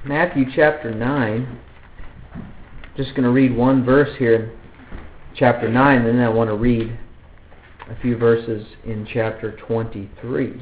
Matthew chapter 9. Just going to read one verse here in chapter 9, and then I want to read a few verses in chapter 23.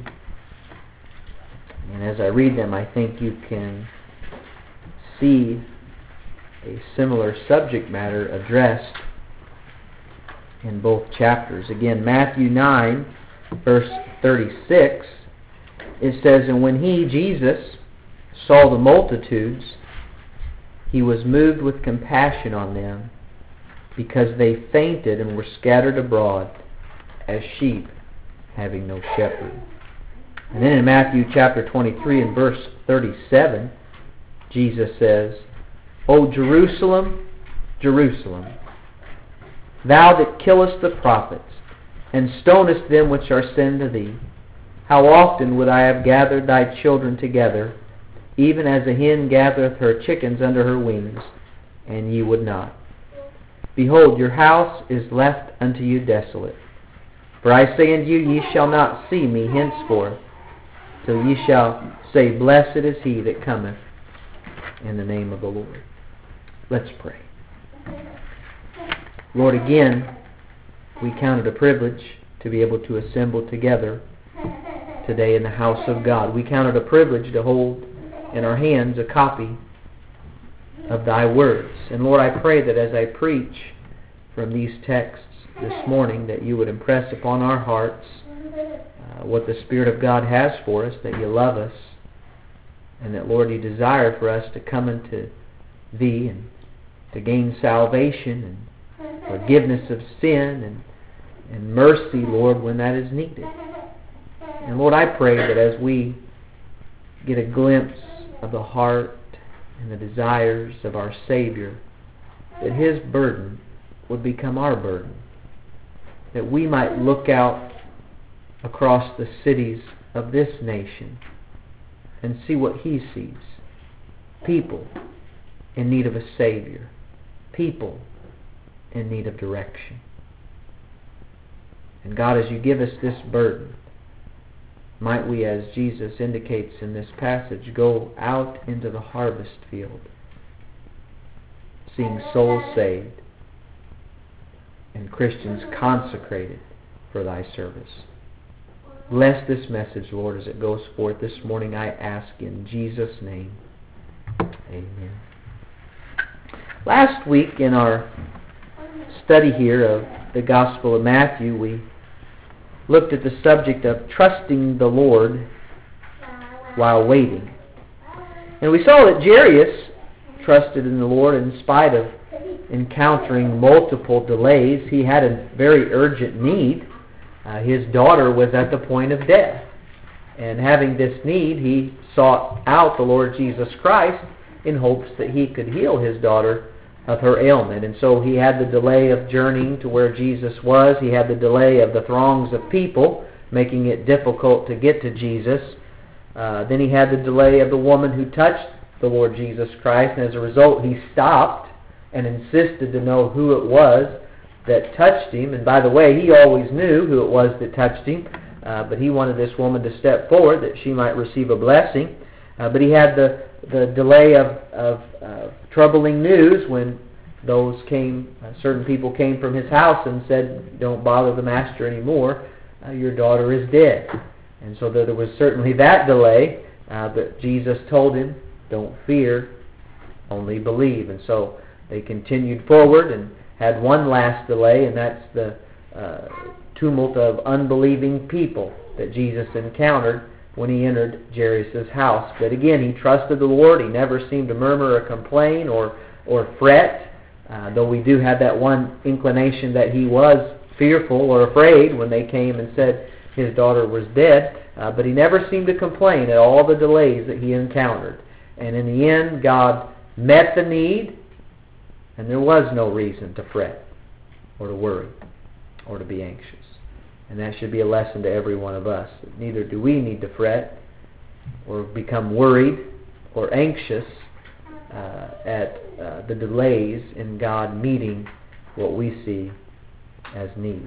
And as I read them, I think you can see a similar subject matter addressed in both chapters. Again, Matthew 9, verse 36, it says, "And when he, Jesus, saw the multitudes, he was moved with compassion on them, because they fainted and were scattered abroad as sheep having no shepherd." And then in Matthew chapter 23 and verse 37, Jesus says, "O Jerusalem, Jerusalem, thou that killest the prophets, and stonest them which are sent to thee, how often would I have gathered thy children together, even as a hen gathereth her chickens under her wings, and ye would not. Behold, your house is left unto you desolate. For I say unto you, ye shall not see me henceforth, till ye shall say, Blessed is he that cometh in the name of the Lord." Let's pray. Lord, again, we count it a privilege to be able to assemble together today in the house of God. We count it a privilege to hold in our hands a copy of thy words. And Lord, I pray that as I preach from these texts this morning, that you would impress upon our hearts what the Spirit of God has for us, that you love us, and that, Lord, you desire for us to come into thee and to gain salvation and forgiveness of sin and mercy, Lord, when that is needed. And Lord, I pray that as we get a glimpse of the heart and the desires of our Savior, that his burden would become our burden, that we might look out across the cities of this nation and see what he sees. People in need of a Savior. People in need of direction. And God, as you give us this burden, might we, as Jesus indicates in this passage, go out into the harvest field, seeing souls saved and Christians consecrated for thy service. Bless this message, Lord, as it goes forth this morning, I ask in Jesus' name. Amen. Last week in our study here of the Gospel of Matthew, we looked at the subject of trusting the Lord while waiting. And we saw that Jairus trusted in the Lord in spite of encountering multiple delays. He had a very urgent need. His daughter was at the point of death. And having this need, he sought out the Lord Jesus Christ in hopes that he could heal his daughter of her ailment. And so he had the delay of journeying to where Jesus was. He had the delay of the throngs of people, making it difficult to get to Jesus. Then he had the delay of the woman who touched the Lord Jesus Christ. And as a result, he stopped and insisted to know who it was that touched him. And by the way, he always knew who it was that touched him. But he wanted this woman to step forward that she might receive a blessing. But he had the delay of troubling news when certain people came from his house and said, "Don't bother the master anymore, your daughter is dead." And so there was certainly that delay, but Jesus told him, "Don't fear, only believe." And so they continued forward and had one last delay, and that's the tumult of unbelieving people that Jesus encountered when he entered Jairus' house. But again, he trusted the Lord. He never seemed to murmur or complain or fret, though we do have that one inclination that he was fearful or afraid when they came and said his daughter was dead. But he never seemed to complain at all the delays that he encountered. And in the end, God met the need, and there was no reason to fret or to worry or to be anxious. And that should be a lesson to every one of us. Neither do we need to fret or become worried or anxious at the delays in God meeting what we see as needs.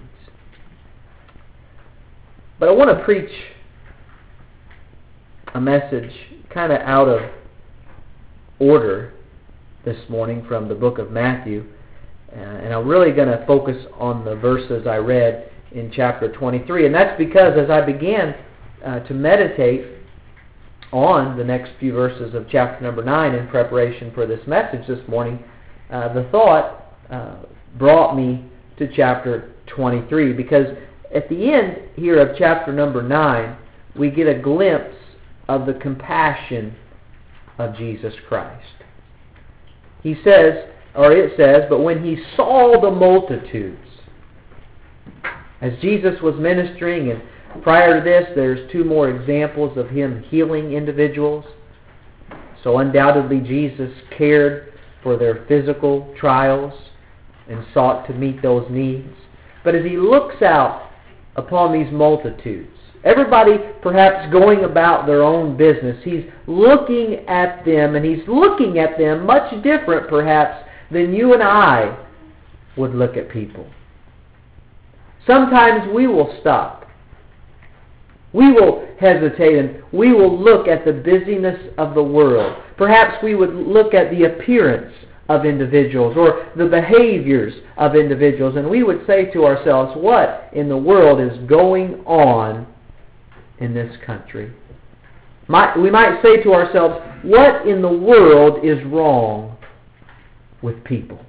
But I want to preach a message kind of out of order this morning from the book of Matthew. And I'm really going to focus on the verses I read in chapter 23. And that's because as I began to meditate on the next few verses of chapter number 9 in preparation for this message this morning, the thought brought me to chapter 23. Because at the end here of chapter number 9, we get a glimpse of the compassion of Jesus Christ. He says, or it says, but when he saw the multitudes, as Jesus was ministering, and prior to this, there's two more examples of him healing individuals. So undoubtedly Jesus cared for their physical trials and sought to meet those needs. But as he looks out upon these multitudes, everybody perhaps going about their own business, he's looking at them, and he's looking at them much different perhaps than you and I would look at people. Sometimes we will stop. We will hesitate, and we will look at the busyness of the world. Perhaps we would look at the appearance of individuals or the behaviors of individuals, and we would say to ourselves, what in the world is going on in this country? We might say to ourselves, what in the world is wrong with people?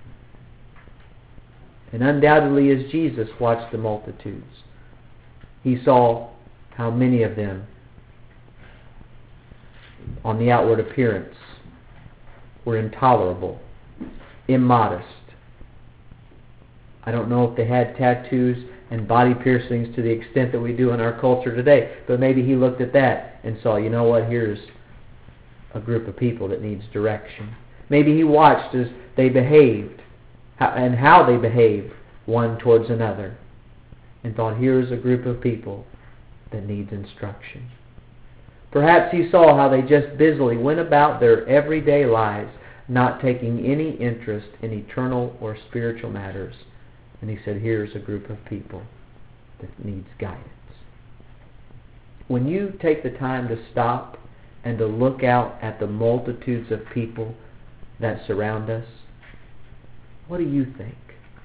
And undoubtedly, as Jesus watched the multitudes, he saw how many of them, on the outward appearance, were intolerable, immodest. I don't know if they had tattoos and body piercings to the extent that we do in our culture today, but maybe he looked at that and saw, you know what, here's a group of people that needs direction. Maybe he watched as they behaved and how they behaved one towards another and thought, here's a group of people that needs instruction. Perhaps he saw how they just busily went about their everyday lives, not taking any interest in eternal or spiritual matters. And he said, here's a group of people that needs guidance. When you take the time to stop and to look out at the multitudes of people that surround us, what do you think?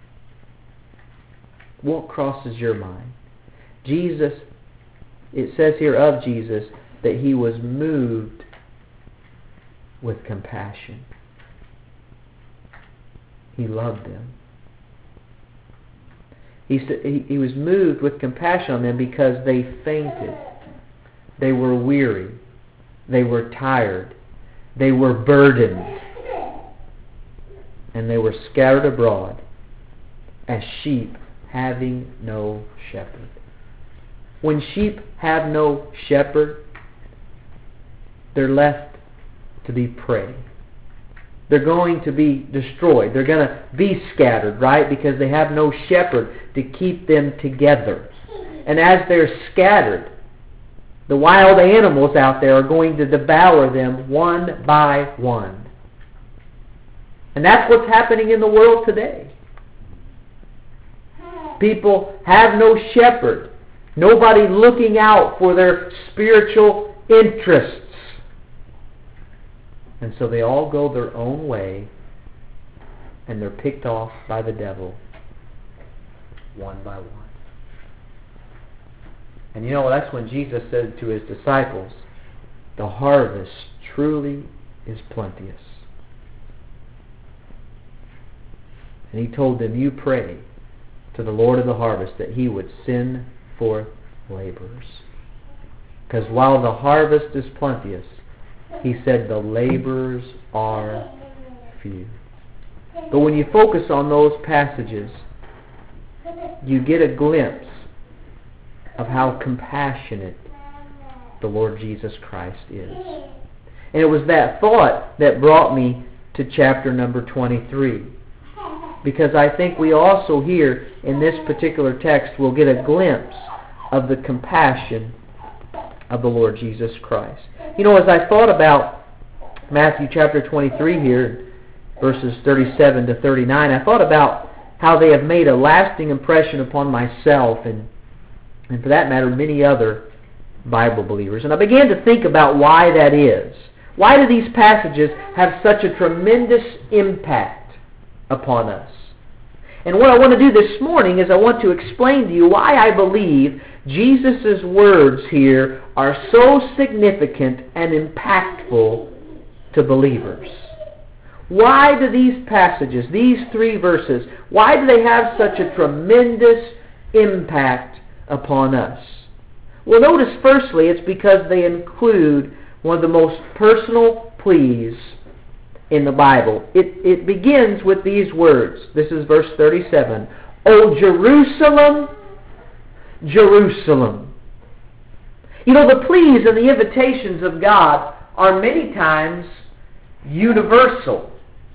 What crosses your mind? Jesus, it says here of Jesus that he was moved with compassion. He loved them. He was moved with compassion on them because they fainted. They were weary. They were tired. They were burdened. And they were scattered abroad as sheep having no shepherd. When sheep have no shepherd, they're left to be prey. They're going to be destroyed. They're going to be scattered, right? Because they have no shepherd to keep them together. And as they're scattered, the wild animals out there are going to devour them one by one. And that's what's happening in the world today. People have no shepherd. Nobody looking out for their spiritual interests. And so they all go their own way, and they're picked off by the devil one by one. And you know, that's when Jesus said to his disciples, the harvest truly is plenteous. And he told them, you pray to the Lord of the harvest that he would send forth laborers. Because while the harvest is plenteous, he said the laborers are few. But when you focus on those passages, you get a glimpse of how compassionate the Lord Jesus Christ is. And it was that thought that brought me to chapter number 23. Because I think we also here in this particular text will get a glimpse of the compassion of the Lord Jesus Christ. You know, as I thought about Matthew chapter 23 here, verses 37 to 39, I thought about how they have made a lasting impression upon myself and for that matter, many other Bible believers. And I began to think about why that is. Why do these passages have such a tremendous impact upon us? And what I want to do this morning is I want to explain to you why I believe Jesus' words here are so significant and impactful to believers. Why do these passages, these 3 verses, why do they have such a tremendous impact upon us? Well, notice firstly, it's because they include one of the most personal pleas in the Bible. It begins with these words. This is verse 37. O Jerusalem, Jerusalem. You know, the pleas and the invitations of God are many times universal.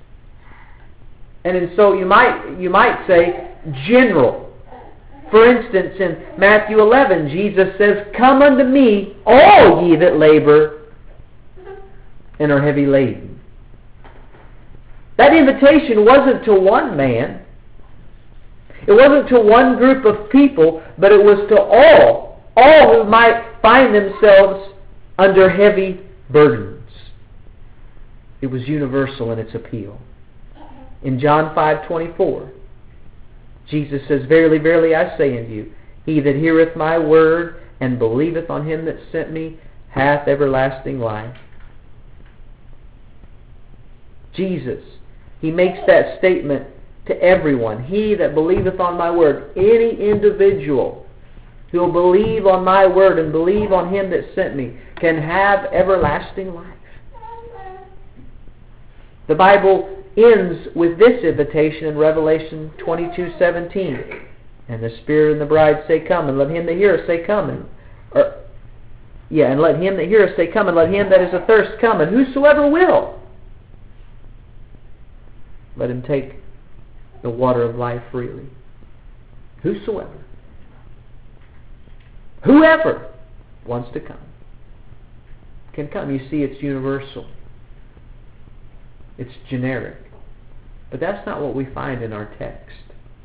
And so you might say general. For instance, in Matthew 11, Jesus says, Come unto me, all ye that labor and are heavy laden. That invitation wasn't to one man. It wasn't to one group of people, but it was to all who might find themselves under heavy burdens. It was universal in its appeal. In John 5:24, Jesus says, Verily, verily, I say unto you, he that heareth my word and believeth on him that sent me hath everlasting life. Jesus, he makes that statement to everyone. He that believeth on my word, any individual who will believe on my word and believe on him that sent me, can have everlasting life. The Bible ends with this invitation in Revelation 22:17. And the Spirit and the bride say, Come, and let him that heareth say, Come. And let him that heareth say, Come, and let him that is athirst come, and whosoever will, let him take the water of life freely. Whosoever. Whoever wants to come can come. You see, it's universal. It's generic. But that's not what we find in our text.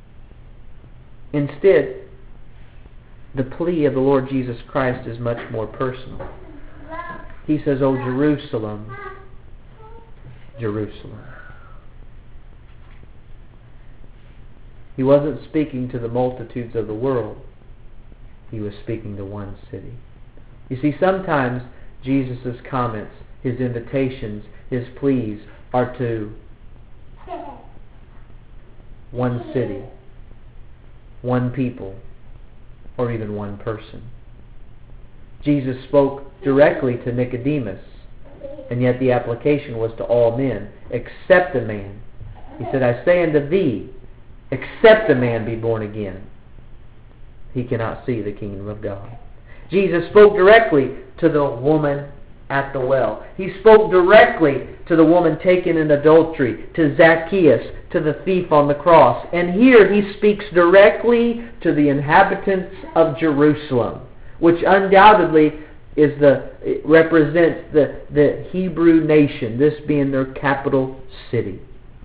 Instead, the plea of the Lord Jesus Christ is much more personal. He says, O Jerusalem, Jerusalem. He wasn't speaking to the multitudes of the world. He was speaking to one city. You see, sometimes Jesus' comments, his invitations, his pleas are to one city, one people, or even one person. Jesus spoke directly to Nicodemus, and yet the application was to all men, except a man. He said, I say unto thee, except a man be born again, he cannot see the kingdom of God. Jesus spoke directly to the woman at the well. He spoke directly to the woman taken in adultery, to Zacchaeus, to the thief on the cross. And here he speaks directly to the inhabitants of Jerusalem, which undoubtedly represents the Hebrew nation, this being their capital city.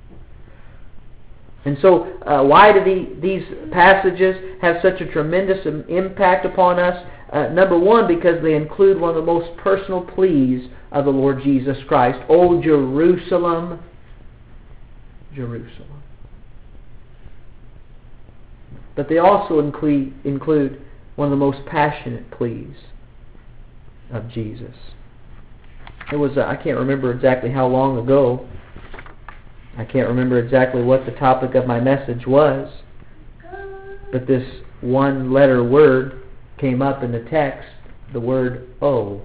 And so, why do these passages have such a tremendous impact upon us? Number one, because they include one of the most personal pleas of the Lord Jesus Christ. O Jerusalem, Jerusalem. But they also include one of the most passionate pleas of Jesus. It was, I can't remember exactly how long ago. I can't remember exactly what the topic of my message was. But this one-letter word came up in the text, the word O.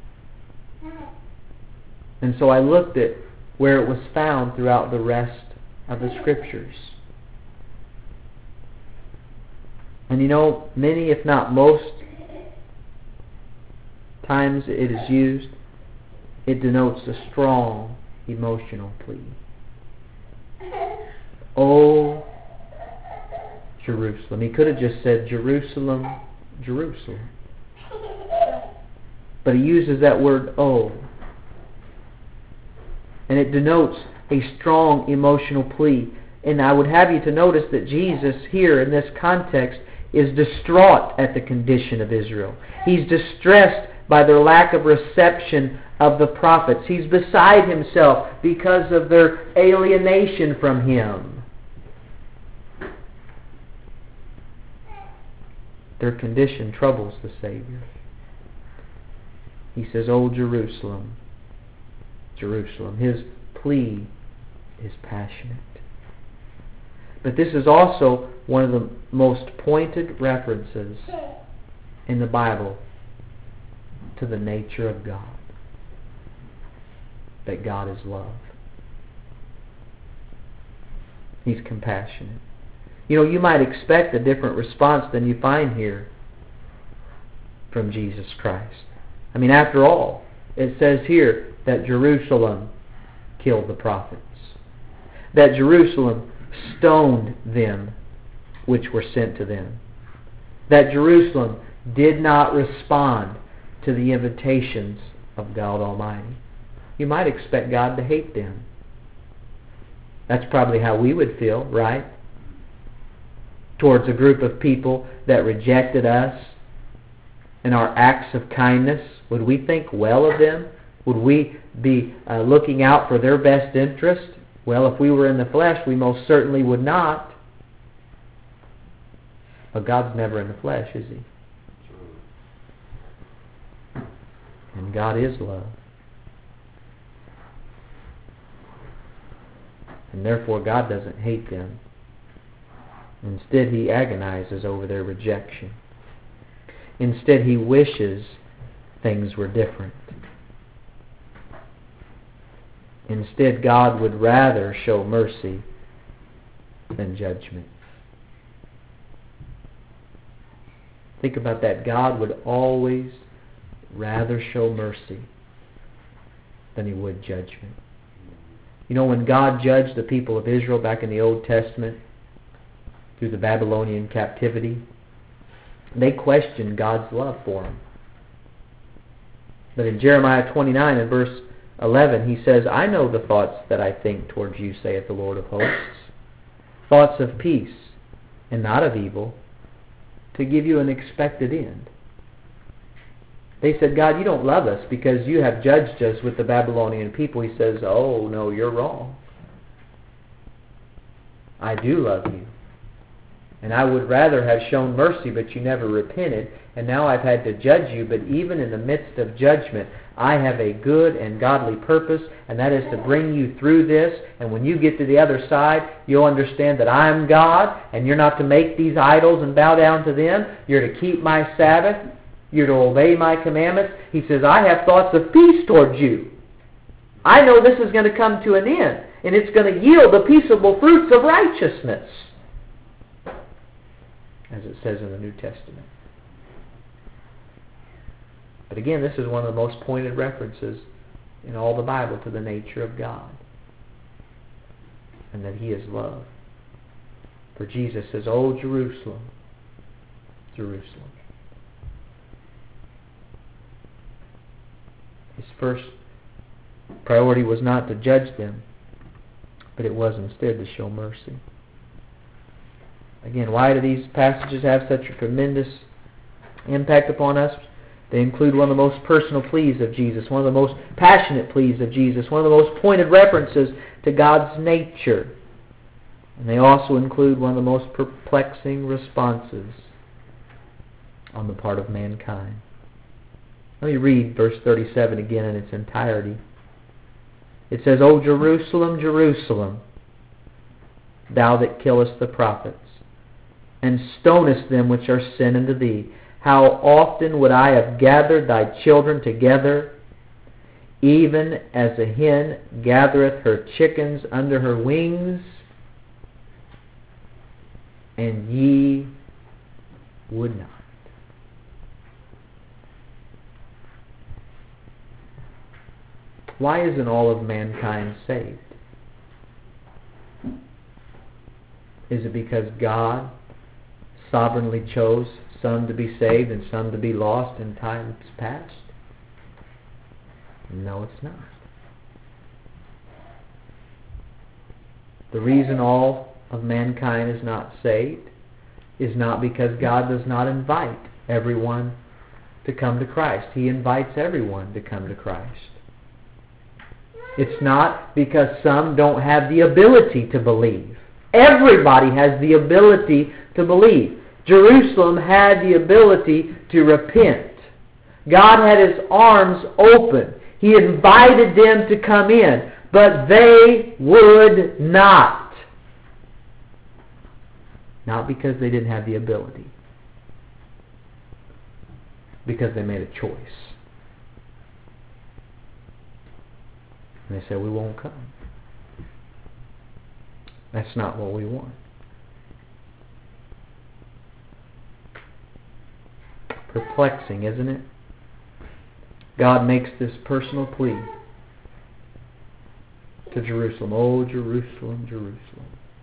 And so I looked at where it was found throughout the rest of the Scriptures. And you know, many, if not most, times it is used, it denotes a strong emotional plea. O Jerusalem. He could have just said Jerusalem, Jerusalem. But he uses that word O. And it denotes a strong emotional plea. And I would have you to notice that Jesus here in this context is distraught at the condition of Israel. He's distressed by their lack of reception of the prophets. He's beside himself because of their alienation from him. Their condition troubles the Savior. He says, "O Jerusalem, Jerusalem." His plea is passionate. But this is also one of the most pointed references in the Bible to the nature of God. That God is love. He's compassionate. You might expect a different response than you find here from Jesus Christ. After all, it says here that Jerusalem killed the prophets. That Jerusalem stoned them which were sent to them. That Jerusalem did not respond to the invitations of God Almighty. You might expect God to hate them. That's probably how we would feel, right? Towards a group of people that rejected us and our acts of kindness. Would we think well of them? Would we be looking out for their best interest? Well, if we were in the flesh, we most certainly would not. But God's never in the flesh, is He? And God is love. And therefore God doesn't hate them. Instead, He agonizes over their rejection. Instead, He wishes things were different. Instead, God would rather show mercy than judgment. Think about that. God would always rather show mercy than He would judgment. When God judged the people of Israel back in the Old Testament through the Babylonian captivity, they questioned God's love for them. But in Jeremiah 29 and verse 11, He says, "I know the thoughts that I think towards you, saith the Lord of hosts, thoughts of peace and not of evil, to give you an expected end." They said, "God, you don't love us because you have judged us with the Babylonian people." He says, "Oh, no, you're wrong. I do love you. And I would rather have shown mercy, but you never repented. And now I've had to judge you, but even in the midst of judgment, I have a good and godly purpose, and that is to bring you through this. And when you get to the other side, you'll understand that I'm God, and you're not to make these idols and bow down to them. You're to keep my Sabbath. You're to obey my commandments." He says, "I have thoughts of peace towards you. I know this is going to come to an end, and it's going to yield the peaceable fruits of righteousness," as it says in the New Testament. But again, this is one of the most pointed references in all the Bible to the nature of God, and that He is love. For Jesus says, "O Jerusalem, Jerusalem." His first priority was not to judge them, but it was instead to show mercy. Again, why do these passages have such a tremendous impact upon us? They include one of the most personal pleas of Jesus, one of the most passionate pleas of Jesus, one of the most pointed references to God's nature. And they also include one of the most perplexing responses on the part of mankind. Let me read verse 37 again in its entirety. It says, "O Jerusalem, Jerusalem, thou that killest the prophets, and stonest them which are sent unto thee, how often would I have gathered thy children together, even as a hen gathereth her chickens under her wings, and ye would not." Why isn't all of mankind saved? Is it because God sovereignly chose some to be saved and some to be lost in times past? No, it's not. The reason all of mankind is not saved is not because God does not invite everyone to come to Christ. He invites everyone to come to Christ. It's not because some don't have the ability to believe. Everybody has the ability to believe. Jerusalem had the ability to repent. God had His arms open. He invited them to come in, but they would not. Not because they didn't have the ability. Because they made a choice. And they said, we won't come. That's not what we want. Perplexing, isn't it? God makes this personal plea to Jerusalem. Oh, Jerusalem, Jerusalem.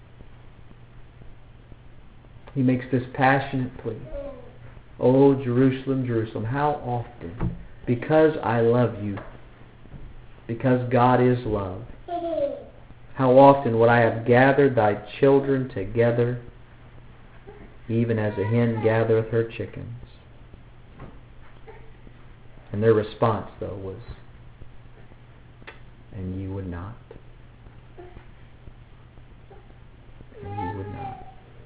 He makes this passionate plea. Oh, Jerusalem, Jerusalem, how often, because I love you, because God is love, how often would I have gathered thy children together, even as a hen gathereth her chickens? And their response, though, was, and you would not. And you would not.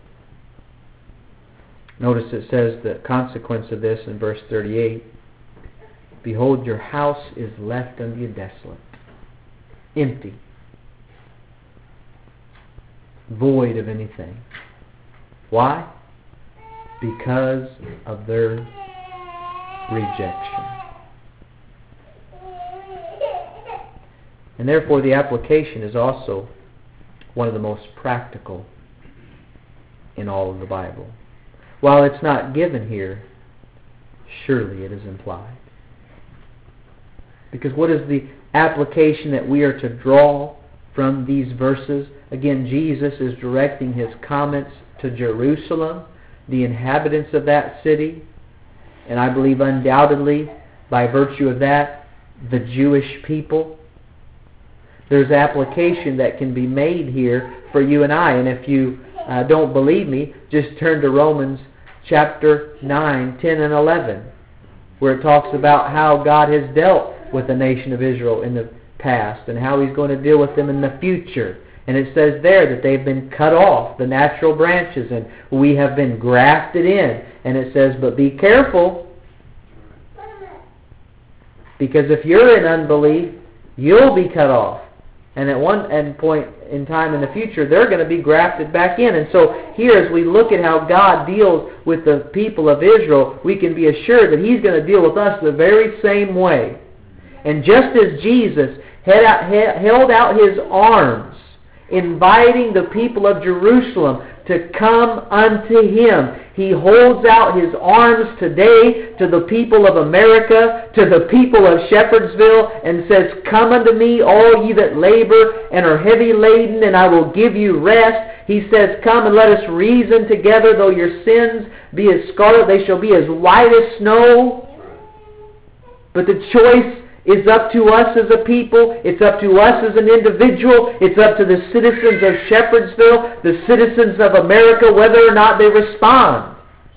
Notice it says the consequence of this in verse 38. Behold, your house is left unto you desolate, empty, void of anything. Why? Because of their rejection. And therefore the application is also one of the most practical in all of the Bible. While it's not given here, surely it is implied. Because what is the application that we are to draw from these verses? Again, Jesus is directing His comments to Jerusalem, the inhabitants of that city, and I believe undoubtedly, by virtue of that, the Jewish people. There's application that can be made here for you and I. And if you don't believe me, just turn to Romans chapter 9, 10, and 11, where it talks about how God has dealt with the nation of Israel in the past and how He's going to deal with them in the future. And it says there that they've been cut off, the natural branches, and we have been grafted in. And it says, but be careful, because if you're in unbelief, you'll be cut off. And at one point in time in the future, they're going to be grafted back in. And so here, as we look at how God deals with the people of Israel, we can be assured that He's going to deal with us the very same way. And just as Jesus held out His arms, inviting the people of Jerusalem to come unto Him, He holds out His arms today to the people of America, to the people of Shepherdsville, and says, come unto me, all ye that labor and are heavy laden, and I will give you rest. He says, come and let us reason together, though your sins be as scarlet, they shall be as white as snow. But the choice is up to us as a people. It's up to us as an individual. It's up to the citizens of Shepherdsville, the citizens of America, whether or not they respond.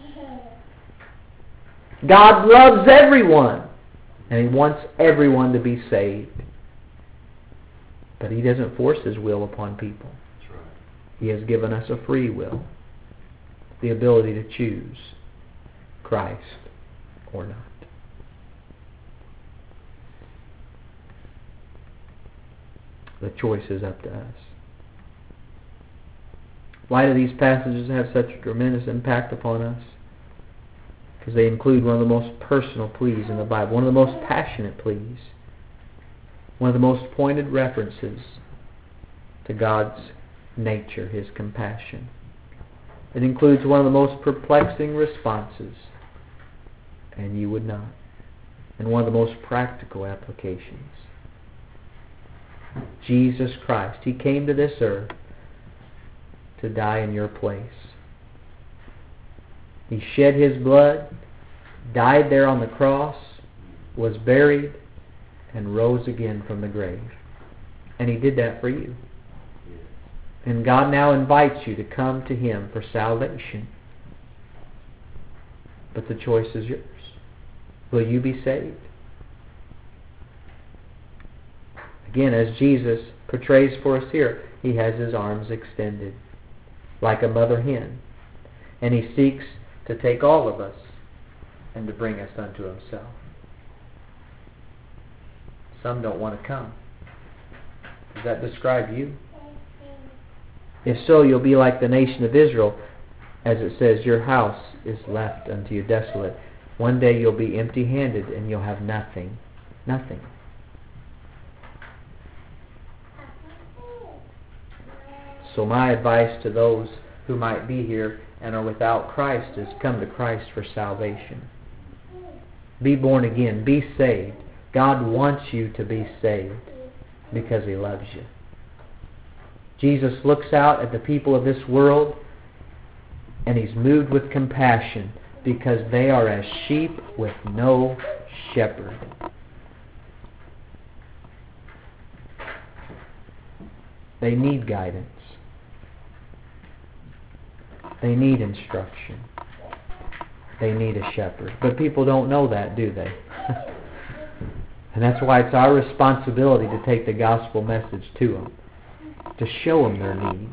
God loves everyone, and He wants everyone to be saved. But He doesn't force His will upon people. That's right. He has given us a free will, the ability to choose Christ or not. The choice is up to us. Why do these passages have such a tremendous impact upon us? Because they include one of the most personal pleas in the Bible, one of the most passionate pleas, one of the most pointed references to God's nature, His compassion. It includes one of the most perplexing responses, and you would not, and one of the most practical applications. Jesus Christ, He came to this earth to die in your place. He shed His blood, died there on the cross, was buried, and rose again from the grave. And He did that for you. And God now invites you to come to Him for salvation. But the choice is yours. Will you be saved? Again, as Jesus portrays for us here, He has His arms extended like a mother hen. And He seeks to take all of us and to bring us unto Himself. Some don't want to come. Does that describe you? If so, you'll be like the nation of Israel, as it says, your house is left unto you desolate. One day you'll be empty-handed and you'll have nothing. Nothing. So my advice to those who might be here and are without Christ is come to Christ for salvation. Be born again. Be saved. God wants you to be saved because He loves you. Jesus looks out at the people of this world and He's moved with compassion because they are as sheep with no shepherd. They need guidance. They need instruction. They need a shepherd. But people don't know that, do they? And that's why it's our responsibility to take the gospel message to them, to show them their need,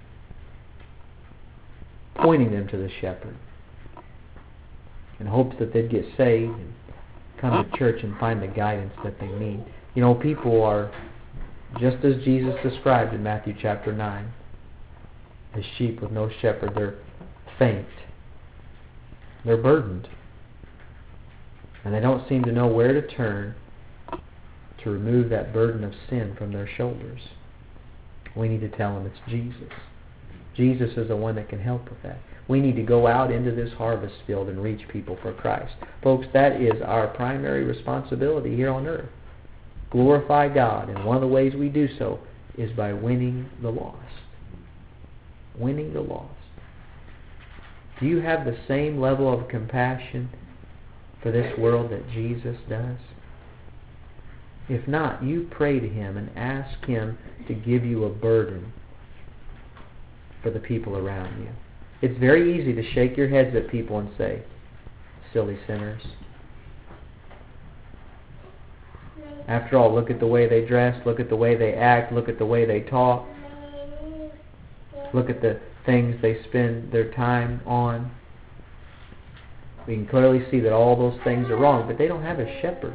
pointing them to the shepherd, in hopes that they'd get saved and come to church and find the guidance that they need. You know, people are, just as Jesus described in Matthew chapter 9, as sheep with no shepherd. They're faint. They're burdened. And they don't seem to know where to turn to remove that burden of sin from their shoulders. We need to tell them it's Jesus. Jesus is the one that can help with that. We need to go out into this harvest field and reach people for Christ. Folks, that is our primary responsibility here on earth. Glorify God. And one of the ways we do so is by winning the lost. Winning the lost. Do you have the same level of compassion for this world that Jesus does? If not, you pray to Him and ask Him to give you a burden for the people around you. It's very easy to shake your heads at people and say, silly sinners. After all, look at the way they dress, look at the way they act, look at the way they talk. Look at the things they spend their time on. We can clearly see that all those things are wrong, but they don't have a shepherd.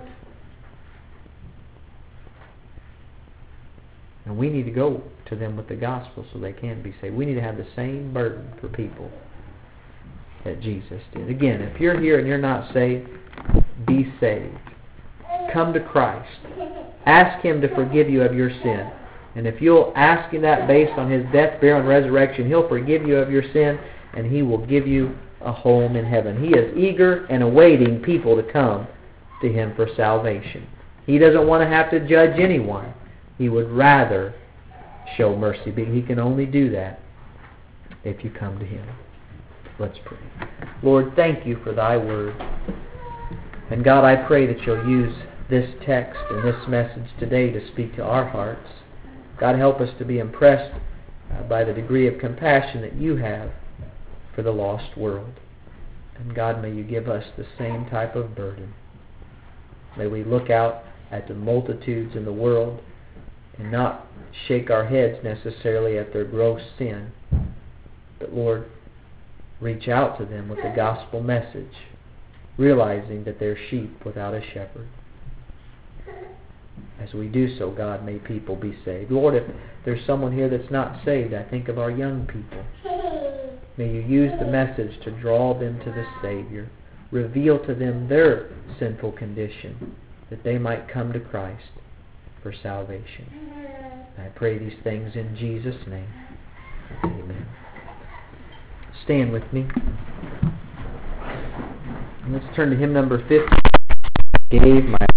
And we need to go to them with the gospel so they can be saved. We need to have the same burden for people that Jesus did. Again, if you're here and you're not saved, be saved. Come to Christ. Ask Him to forgive you of your sin. And if you'll ask Him that based on His death, burial, and resurrection, He'll forgive you of your sin and He will give you a home in heaven. He is eager and awaiting people to come to Him for salvation. He doesn't want to have to judge anyone. He would rather show mercy, but He can only do that if you come to Him. Let's pray. Lord, thank You for Thy word. And God, I pray that You'll use this text and this message today to speak to our hearts. God, help us to be impressed by the degree of compassion that You have for the lost world. And God, may You give us the same type of burden. May we look out at the multitudes in the world and not shake our heads necessarily at their gross sin, but Lord, reach out to them with the gospel message, realizing that they're sheep without a shepherd. As we do so, God, may people be saved. Lord, if there's someone here that's not saved, I think of our young people. May You use the message to draw them to the Savior. Reveal to them their sinful condition, that they might come to Christ for salvation. I pray these things in Jesus' name. Amen. Stand with me. And let's turn to hymn number 50. Gave my